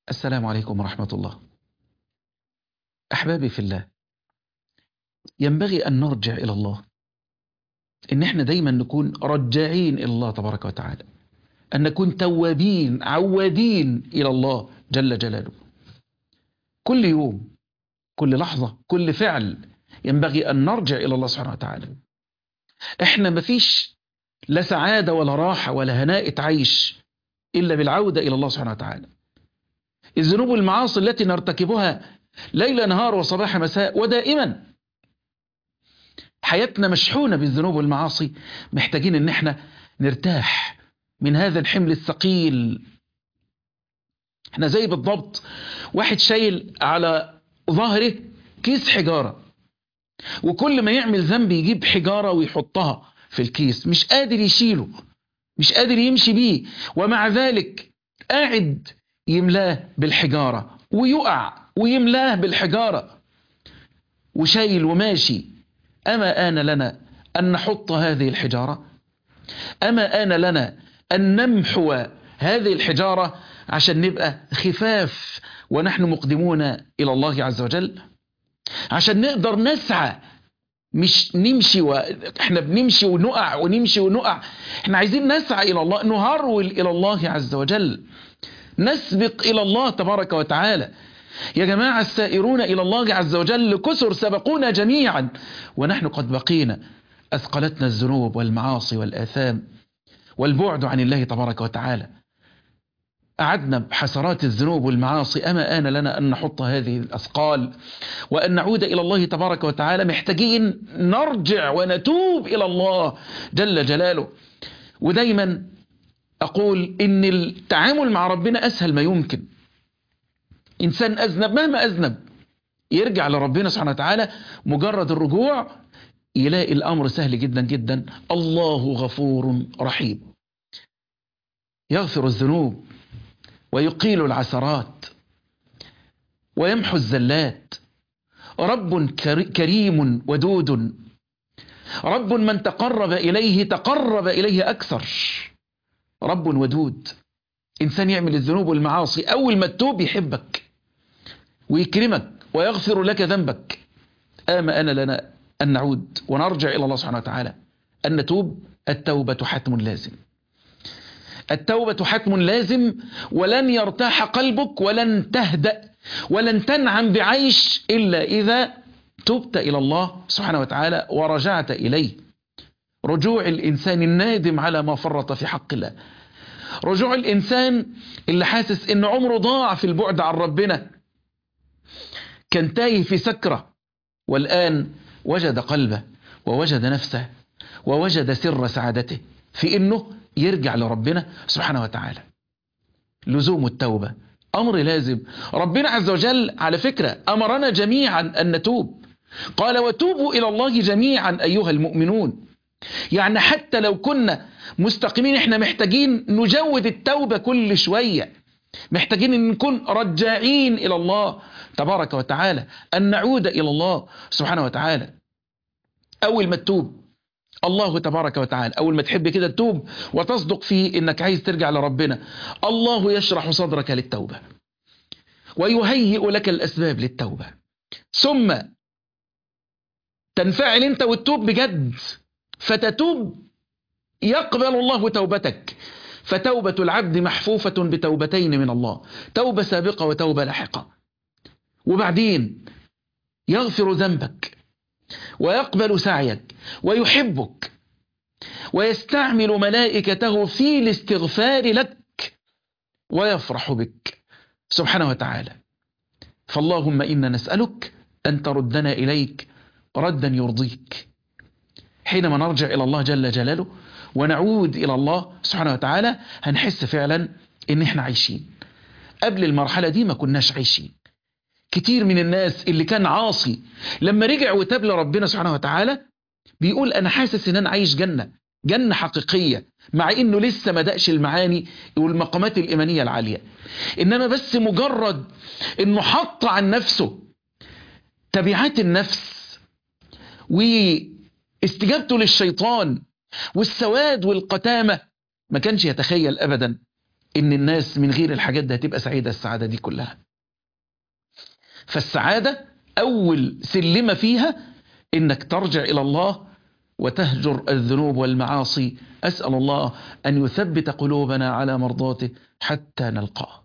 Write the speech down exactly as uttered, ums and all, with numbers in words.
السلام عليكم ورحمة الله. أحبابي في الله، ينبغي أن نرجع إلى الله، إن احنا دايما نكون رجاعين إلى الله تبارك وتعالى، أن نكون توابين عوادين إلى الله جل جلاله. كل يوم، كل لحظة، كل فعل ينبغي أن نرجع إلى الله سبحانه وتعالى. احنا مفيش لا سعادة ولا راحة ولا هناء عيش إلا بالعودة إلى الله سبحانه وتعالى. الذنوب والمعاصي التي نرتكبها ليل نهار وصباح مساء ودائما، حياتنا مشحونة بالذنوب والمعاصي، محتاجين ان احنا نرتاح من هذا الحمل الثقيل. احنا زي بالضبط واحد شايل على ظهره كيس حجارة، وكل ما يعمل ذنب يجيب حجارة ويحطها في الكيس، مش قادر يشيله، مش قادر يمشي بيه، ومع ذلك قاعد يملاه بالحجارة ويقع ويملاه بالحجارة وشايل وماشي. أما آن لنا أن نحط هذه الحجارة؟ أما آن لنا أن نمحو هذه الحجارة عشان نبقى خفاف ونحن مقدمون إلى الله عز وجل، عشان نقدر نسعى، مش نمشي وإحنا بنمشي ونقع ونمشي ونقع. إحنا عايزين نسعى إلى الله، نهرول إلى الله عز وجل، نسبق إلى الله تبارك وتعالى. يا جماعة، السائرون إلى الله عز وجل كثر، سبقونا جميعا ونحن قد بقينا، أثقلتنا الذنوب والمعاصي والآثام والبعد عن الله تبارك وتعالى. أعدنا بحسرات الذنوب والمعاصي، أما آن لنا أن نحط هذه الأثقال وأن نعود إلى الله تبارك وتعالى. محتاجين نرجع ونتوب إلى الله جل جلاله. ودايما أقول إن التعامل مع ربنا أسهل ما يمكن. إنسان أذنب مهما أذنب يرجع لربنا سبحانه وتعالى، مجرد الرجوع يلاقي الأمر سهل جدا جدا. الله غفور رحيم، يغفر الذنوب ويقيل العثرات ويمحو الزلات. رب كريم ودود، رب من تقرب إليه تقرب إليه أكثر. رب ودود. إنسان يعمل الذنوب والمعاصي، أول ما تتوب يحبك ويكرمك ويغفر لك ذنبك. آما أنا لنا أن نعود ونرجع إلى الله سبحانه وتعالى، أن نتوب. التوبة حتم لازم، التوبة حتم لازم، ولن يرتاح قلبك ولن تهدأ ولن تنعم بعيش إلا إذا تبت إلى الله سبحانه وتعالى ورجعت إليه. رجوع الإنسان النادم على ما فرط في حق الله، رجوع الإنسان اللي حاسس إن عمره ضاع في البعد عن ربنا، كان تايه في سكرة والآن وجد قلبه ووجد نفسه ووجد سر سعادته في إنه يرجع لربنا سبحانه وتعالى. لزوم التوبة أمر لازم. ربنا عز وجل على فكرة أمرنا جميعا أن نتوب، قال وتوبوا إلى الله جميعا أيها المؤمنون. يعني حتى لو كنا مستقيمين، احنا محتاجين نجود التوبة كل شوية، محتاجين ان نكون رجاعين الى الله تبارك وتعالى، ان نعود الى الله سبحانه وتعالى. اول ما تتوب الله تبارك وتعالى، اول ما تحب كده تتوب وتصدق فيه انك عايز ترجع لربنا، الله يشرح صدرك للتوبة ويهيئ لك الاسباب للتوبة، ثم تنفعل انت وتتوب بجد، فتتوب يقبل الله توبتك. فتوبة العبد محفوفة بتوبتين من الله، توبة سابقة وتوبة لاحقة. وبعدين يغفر ذنبك ويقبل سعيك ويحبك ويستعمل ملائكته في الاستغفار لك ويفرح بك سبحانه وتعالى. فاللهم إنا نسألك أن تردنا إليك ردا يرضيك. حينما نرجع إلى الله جل جلاله ونعود إلى الله سبحانه وتعالى، هنحس فعلا إن إحنا عايشين. قبل المرحلة دي ما كناش عايشين. كتير من الناس اللي كان عاصي لما رجع وتاب لربنا سبحانه وتعالى بيقول أنا حاسس إن أنا عايش جنة، جنة حقيقية، مع إنه لسه ما دقش المعاني والمقامات الإيمانية العالية، إنما بس مجرد إنه حط عن نفسه تبعات النفس واستجابته للشيطان والسواد والقتامة، ما كانش يتخيل أبدا إن الناس من غير الحاجات دي هتبقى سعيدة السعادة دي كلها. فالسعادة أول سلمة فيها إنك ترجع إلى الله وتهجر الذنوب والمعاصي. أسأل الله أن يثبت قلوبنا على مرضاته حتى نلقاه.